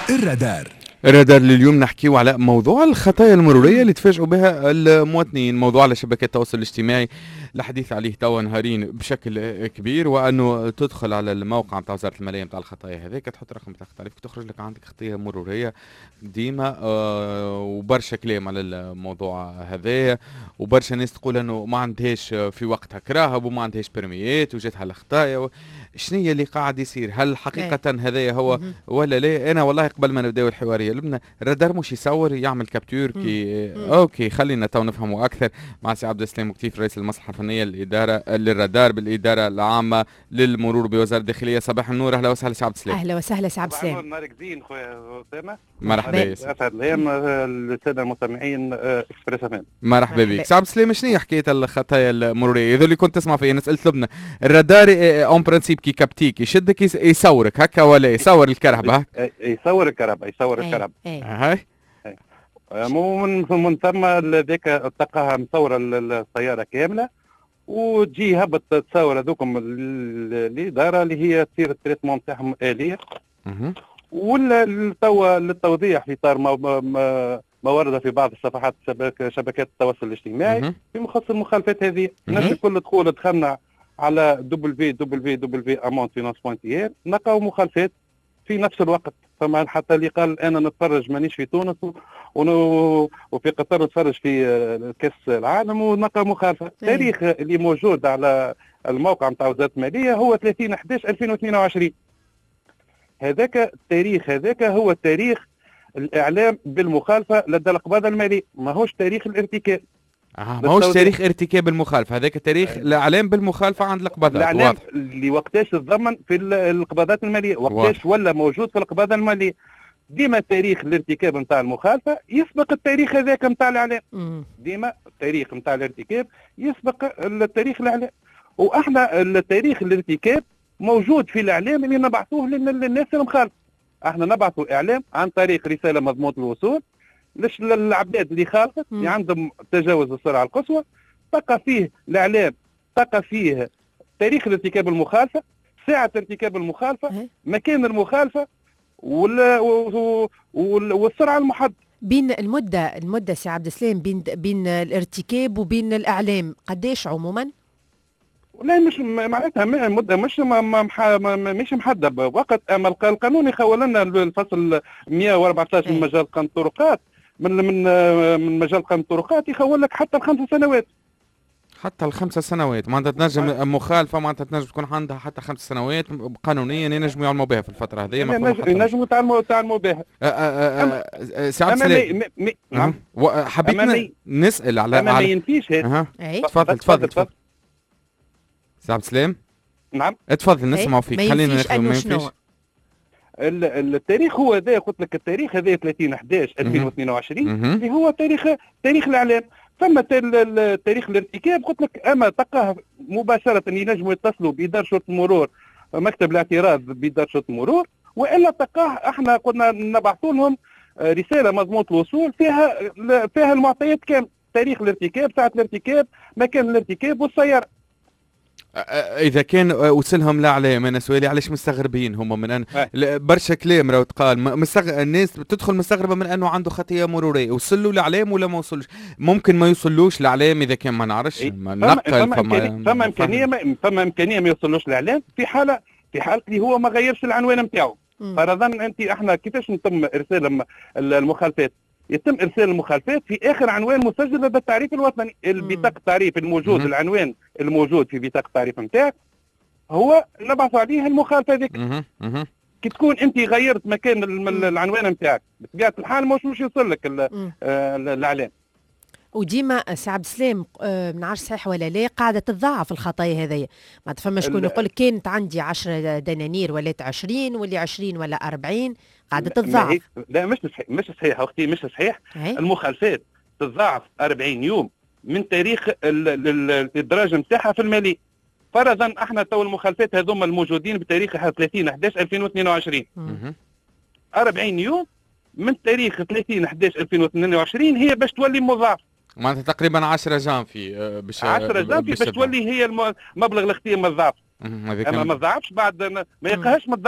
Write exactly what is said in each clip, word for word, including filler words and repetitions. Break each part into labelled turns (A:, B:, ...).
A: الرادار.
B: الرادار لليوم نحكيو على موضوع الخطايا المرورية اللي تفاجئوا بها المواطنين، موضوع على شبكات التواصل الاجتماعي الحديث عليه توا نهارين بشكل كبير، وانه تدخل على الموقع نتاع وزارة المالية نتاع الخطايا هذاك تحط رقم بطاقة التعريف تخرج لك عندك خطية مرورية ديما. آه وبرشا كلام على الموضوع هذايا، وبرشا ناس تقول انه ما عندهاش في وقتها كراهب وما عندهاش برميات وجاتها الخطايا. شنو هي اللي قاعد يصير؟ هل حقيقة هذايا هو ولا لا؟ انا والله قبل ما نبداو الحوارية لبنا الرادار مش يصور يعمل كابتور كي مم. اوكي خلينا تو نفهموا اكثر مع سي عبد السلام مكتيف رئيس المصلحة الفنية للإدارة للرادار بالإدارة العامة للمرور بوزارة الداخلية. صباح النور، اهلا وسهلا سي عبد السلام.
C: اهلا وسهلا سي عبد السلام.
D: صباح النور زين خويا اسامه.
B: مرحبا
D: اسعد الايام الساده المستمعين اكسبريس امان.
B: مرحبا بك سي عبد السلام. شنو هي حكايه الخطايا المروريه هذو اللي كنت تسمع فيها؟ انا سالت لبنى الرادار اون برانسيب كي كابتيك يشدك يصورك هكا ولا يصور الكرهبه؟
D: يصور الكرهبه يصور الكرهبه
B: هاي
D: مو من من ثم ذاك تلقاها مصوره السياره كامله وتجي هبط تصور هذوكم الاداره اللي هي تصير التريتمون تاعهم اليه. ولا توا للتوضيح في اطار ما ورد في بعض الصفحات شبك شبكات التواصل الاجتماعي في مخص المخالفات هذه. الناس الكل تدخل دخلنا على دبليو دبليو دبليو امونت فينانس بوينت اي نلقاو مخالفات في نفس الوقت. فما حتى اللي قال انا نتفرج مانيش في تونس وفي قطر نتفرج في كاس العالم ونلقى مخالفه. التاريخ اللي موجود على الموقع نتاع وزاره الماليه هو ثلاثين أحد عشر ألفين واثنين وعشرين. هذاك التاريخ هذاك هو تاريخ الاعلام بالمخالفه لدى القباضه الماليه، ماهوش تاريخ الارتكاب.
B: اه ماهوش تاريخ ارتكاب المخالفه، هذاك تاريخ الاعلام بالمخالفه عند القباضات.
D: الاعلام اللي وقتاش تضمن في القباضات الماليه، وقتاش ولا موجود في القباضه الماليه. ديما تاريخ الارتكاب نتاع المخالفه يسبق التاريخ هذاك نتاع الاعلام. ديما التاريخ نتاع الارتكاب يسبق التاريخ الاعلام، واحنا التاريخ الارتكاب موجود في الاعلام اللي نبعثوه للناس المخالفه. احنا نبعثوا اعلام عن طريق رساله مضمونه الوصول للعباد اللي خالفت اللي عندهم تجاوز السرعه القصوى. تلقى فيه الاعلام تلقى فيه تاريخ الارتكاب المخالفه، ساعه ارتكاب المخالفه، مكان المخالفه، والسرعه المحدده.
C: بين المده المده سي عبد السلام بين بين الارتكاب وبين الاعلام قداش عموما؟
D: لا مش معناتها المده مش مش محدده بوقت. اما القانون يخول لنا الفصل مئة وأربعة عشر من مجال قانون الطرقات من من من مجال قانون الطرقات يخول لك حتى الخمس سنوات.
B: حتى الخمس سنوات معناتها تنجم مخالفه معناتها تنجم تكون عندها حتى خمس سنوات قانونيا ينجموا يعلموا بها في الفتره هذه.
D: ينجموا يتعلموا يتعلموا بها.
B: سي عبد السلام
D: نعم
B: حبيت نسال على
D: ما ينفيش هذا.
B: تفضل تفضل تفضل سي عبد السلام.
D: نعم
B: اتفضل نسمعوا فيك. خلينا ناخذ ما ينفيش.
D: التاريخ هو هذا قلت لك التاريخ هذا ثلاثين أحد عشر ألفين واثنين وعشرين اللي هو تاريخ تاريخ الاعلام. ثم تاريخ الارتكاب قلت لك اما تلقاه مباشره ينجموا يتصلوا باداره شرطه المرور مكتب الاعتراض باداره شرطه المرور، والا تلقاه احنا قلنا نبعثوا لهم رساله مضمونه الوصول فيها فيها المعطيات كامله، تاريخ الارتكاب، ساعه الارتكاب، مكان الارتكاب والسياره.
B: اذا كان وصلهم لاعلام انا سؤالي علاش مستغربين هم من ان برشا كلام راهو تقال مستغ... الناس تدخل مستغربه من انه عنده خطيه مروريه. وصلوا لاعلام ولا ما وصلوش؟ ممكن ما يوصلوش لاعلام اذا كان ما نعرفش ما نقل
D: فما فما امكانيه فما امكانيه ما يوصلوش لاعلام في حاله في حاله اللي هو ما غيرش العنوان نتاعو. فرضا انت احنا كيفاش نتم ارسال المخالفات؟ يتم ارسال المخالفات في اخر عنوان مسجل لدى التعريف الوطني. البطاقه التعريف الموجود مم. العنوان الموجود في بطاقه التعريف نتاعك هو نبعث عليه المخالفه هذيك. كي تكون انت غيرت مكان العنوان نتاعك بطبيعه الحال مش مش يوصل لك الاعلام.
C: وديما سي عبد السلام ما نعرفش صحيح ولا لا قاعده تتضاعف الخطايا هذيا. ما تفهم شكون يقول لك كانت عندي عشرة دنانير ولات عشرين واللي عشرين ولا أربعين قاعده تتضاعف.
D: لا مش صحيح مش صحيح اختي مش صحيح. المخالفات تتضاعف أربعين يوم من تاريخ الادراج نتاعها في المالي. فرضا احنا تو المخالفات هذوما الموجودين بتاريخ ثلاثين أحد عشر ألفين واثنين وعشرين أربعين يوم من تاريخ ثلاثين أحد عشر ألفين واثنين وعشرين هي باش تولي مضاعف.
B: معناتها تقريبا عشرة جانفي باش
D: عشرة جانفي باش تولي هي مبلغ الاختيار مضاعف. اما ما تضاعفش بعد ما يلقاهاش متضاعفه.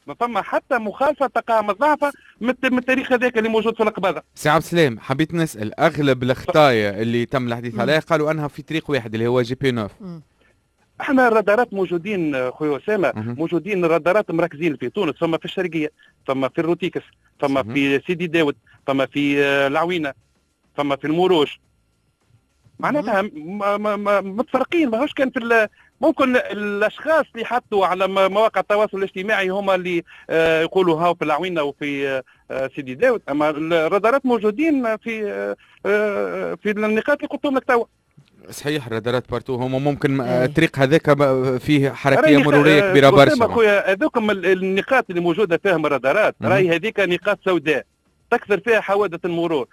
D: ما فما حتى مخالفه تقع مضاعفه من التاريخ هذاك اللي موجود في القباضه.
B: سي عبد السلام، حبيت نسال اغلب الخطايا اللي تم الحديث عليها قالوا انها في طريق واحد اللي هو جي بي تسعة.
D: احنا الرادارات موجودين خويا اسامه، موجودين الرادارات مركزين في تونس، فما في الشرقيه، فما في الروتيكس، فما في سيدي داود، فما في العوينه، فما في الموروج. معناتها متفرقين، ماهوش كان في ممكن الاشخاص اللي حطوا على مواقع التواصل الاجتماعي هما اللي يقولوا هاو في العوينه وفي سيدي داود، اما الرادارات موجودين في في النقاط اللي قلت لك توا.
B: صحيح، الرادارات بارتو هما ممكن الطريق هذاك فيه حركيه مروريه كبيره برشا.
D: خويا هذوكم النقاط اللي موجوده فيهم الرادارات راهي هذيك نقاط سوداء تكثر فيها حوادث المرور.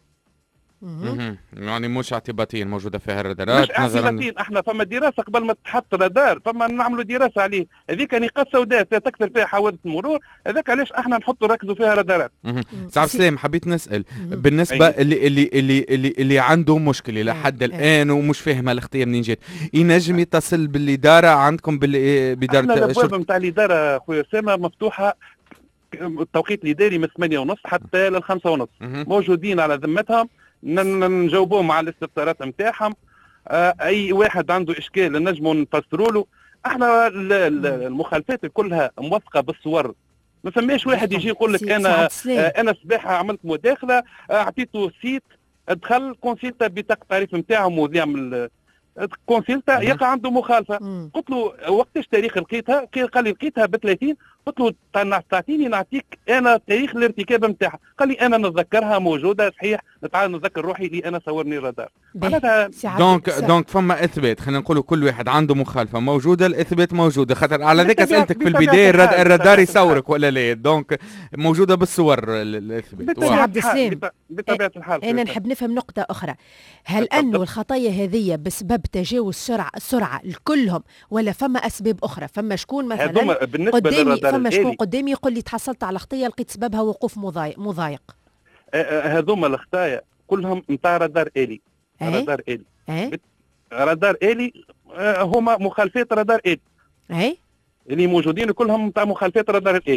B: اها يعني مش اعتباطيا موجوده فيها الرادارات.
D: مش اعتباطيا، احنا فما دراسه قبل ما تحط رادار، فما نعملوا دراسه عليه، هذيك نقاط سوداء تكثر فيها حوادث المرور، هذاك علاش احنا نحطوا نركزوا فيها رادارات.
B: سي عبد السلام، حبيت نسال بالنسبه اللي اللي اللي اللي, اللي عنده مشكله لحد الان ومش فاهم الخطيه منين جات، ينجم يتصل بالاداره عندكم بالاداره
D: الشرطه؟ احنا الابواب نتاع الاداره خويا اسامه مفتوحه التوقيت الاداري من ثمانية ونص حتى للخمسة ونص، موجودين على ذمتهم، نجاوبوهم على الاستفسارات نتاعهم. اي واحد عنده اشكال نجموا نفسروا له. احنا المخالفات كلها موثقه بالصور، ما فماش واحد يجي يقول لك انا انا صباحه عملت مداخله اعطيته سيت دخل كونسيلتا بطاقه التعريف نتاعو مذيع من كونسيلتا يقع عنده مخالفه. مم. قلت له وقتاش تاريخ لقيتها؟ قال لي لقيتها ب ثلاثين. قلت له تعطيني نعطيك انا تاريخ الارتكاب نتاعها. قال لي انا نتذكرها موجوده صحيح، تعال نتذكر روحي اللي انا صورني الرادار. معناتها
B: دونك دونك فما اثبات، خلينا نقولوا كل واحد عنده مخالفه موجوده، الاثبات موجوده، خاطر على ذاك سالتك في البدايه الرادار يصورك ولا لا، دونك موجوده بالصور الاثبات.
C: بطبيعه الحال
D: بطبيعه الحال
C: انا نحب نفهم نقطه اخرى، هل انه الخطايا هذه بسبب تجاوز سرعه السرعه لكلهم ولا فما اسباب اخرى؟ فما شكون مثلا قدامي فما شكون قدامي يقول لي تحصلت على خطيه لقيت سببها وقوف مضايق مضايق
D: هذوما الخطايا كلهم نتاع رادار آلي. أه؟ رادار آلي أه؟ رادار آلي هما مخالفات رادار آلي
C: أه؟
D: اللي موجودين كلهم نتاع مخالفات رادار آلي،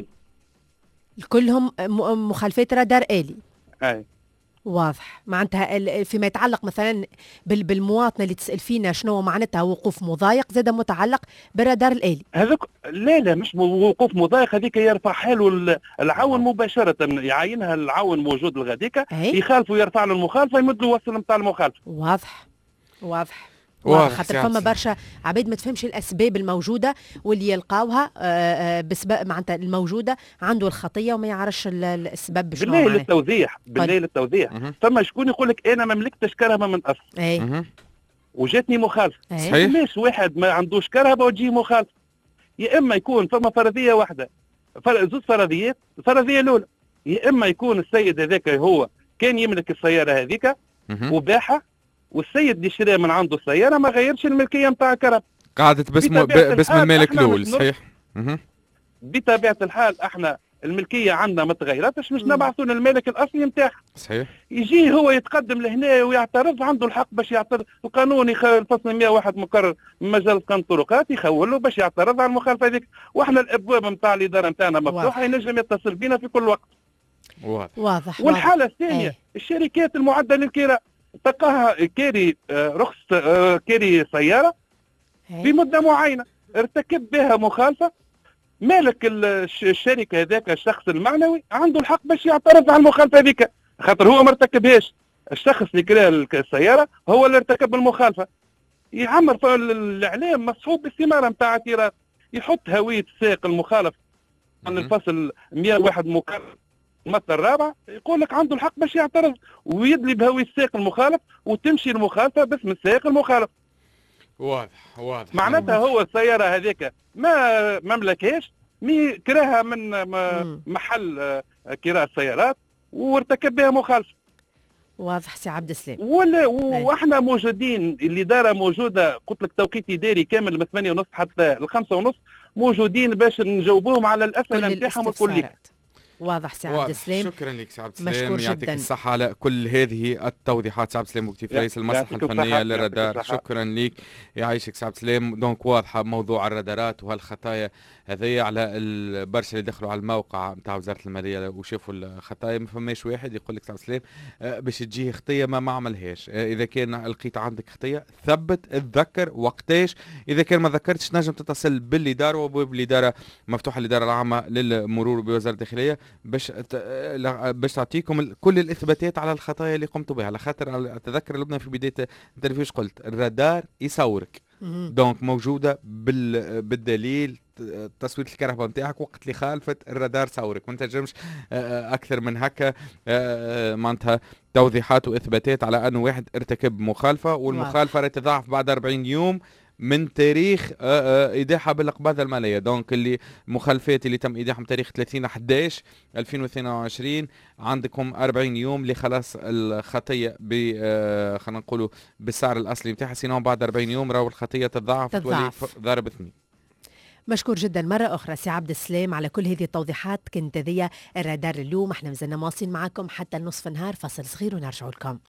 C: كلهم مخالفات رادار آلي.
D: أي
C: واضح. معناتها فيما يتعلق مثلا بالمواطنه اللي تسال فينا شنو معناتها وقوف مضايق، زاد متعلق بالرادار الآلي.
D: هذاك لا لا مش وقوف مضايق، هذيك يرفع حاله العون مباشره، يعينها العون موجود لغاديك يخالف ويرفع له المخالفه يمد له وصل نتاع المخالفه.
C: واضح واضح واضح. خاطر فما برشا عباد ما تفهمش الاسباب الموجوده واللي يلقاوها بسبب معناتها الموجوده عنده الخطيه وما يعرفش السبب شنو.
D: بالله للتوضيح بالله للتوضيح فما شكون يقول لك انا ما ملكتش كرهبه من اصل
C: اي
D: وجاتني مخالفه.
B: صحيح.
D: ليش واحد ما عندوش كرهبه وتجي مخالفه؟ يا اما يكون فما فرضيه واحده، زوج فرضيات، الفرضيه الاولى يا اما يكون السيد هذاك هو كان يملك السياره هذيك وباعها، والسيد اللي شرى من عنده السياره ما غيرش الملكيه نتاع الكرهبه،
B: قعدت باسم باسم المالك الاول. صحيح.
D: بطبيعه الحال احنا الملكيه عندنا ما تغيرتش، مش نبعثوا للمالك الاصلي نتاعها.
B: صحيح.
D: يجي هو يتقدم لهنا ويعترض، عنده الحق باش يعترض، القانون الفصل مئة وواحد مقرر من مجال قانون الطرقات يخول له باش يعترض على المخالفه هذيك، واحنا الابواب نتاع الاداره نتاعنا مفتوحه، ينجم يتصل بنا في كل وقت.
B: واضح.
C: واضح.
D: والحاله الثانيه ايه؟ الشركات المعده للكراء تلقاها كاري رخص كاري سياره في مده معينه ارتكب بها مخالفه، مالك الشركه هذاك الشخص المعنوي عنده الحق باش يعترض على المخالفه هذيك، خاطر هو ما ارتكبهاش، الشخص اللي كرا السياره هو اللي ارتكب المخالفه. يعمر في الاعلام مصحوب باستماره نتاع اعتراض، يحط هويه السائق المخالف عن الفصل مئة وواحد مكرر المادة الرابعة، يقول لك عنده الحق باش يعترض ويدلي بهوية السائق المخالف وتمشي المخالفة باسم السائق المخالف.
B: واضح واضح.
D: معناتها هو السيارة هذيك ما مملكهاش، مي كراها من محل كراء السيارات وارتكب بها مخالفة.
C: واضح سي عبد السلام.
D: ولا واحنا موجودين، الإدارة موجودة، قلت لك توقيت إداري كامل من ثمانية ونص حتى الخمسة ونص، موجودين باش نجاوبوهم على الأسئلة نتاعهم الكلية.
C: واضح سي عبد السلام.
B: شكرا لك سي عبد
C: مشكور
B: السلام، يعطيك
C: جدا.
B: الصحة على كل هذه التوضيحات. سي عبد السلام بوكتيف رئيس المصلحة
D: يعطيكم
B: الفنية
D: الصحة.
B: للرادار.
D: يعطيكم الصحة.
B: شكرا لك، يعيشك سي عبد السلام. دونك واضحة موضوع الرادارات وهالخطايا هذه على البرشا اللي دخلوا على الموقع نتاع وزارة المالية وشافوا الخطايا. ما فماش واحد يقول لك سي عبد السلام آه، باش تجيه خطية ما ما عملهاش. آه، إذا كان لقيت عندك خطية ثبت اتذكر وقتاش. إذا كان ما ذكرتش نجم تتصل بالإدارة، وباب الإدارة مفتوحة الإدارة العامة للمرور بوزارة الداخلية باش باش تعطيكم كل الاثباتات على الخطايا اللي قمتوا بها. على خاطر اتذكر لبنى في بدايه الانترفيو قلت الرادار يصورك. دونك موجوده بال بالدليل تصوير الكهرباء نتاعك وقت اللي خالفت الرادار صورك. ما تنجمش اكثر من هكا معناتها توضيحات واثباتات على انه واحد ارتكب مخالفه، والمخالفه راهي تضاعف بعد أربعين يوم من تاريخ ايداعها بالقباضه الماليه. دونك اللي مخالفات اللي تم ايداعهم تاريخ ثلاثين أحد عشر ألفين واثنين وعشرين عندكم أربعين يوم لخلاص الخطيه ب خلينا نقولوا بالسعر الاصلي نتاعها، سينو بعد أربعين يوم راهو الخطيه تضاعف تولي ضرب اثنين.
C: مشكور جدا مرة أخرى سي عبد السلام على كل هذه التوضيحات. كنت ذي الرادار اليوم، احنا مازلنا مواصلين معكم حتى نصف النهار. فصل صغير ونرجع لكم.